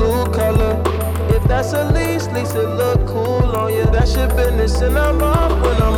blue color. If that's a lease it look cool on you. That's your business and I'm off when I'm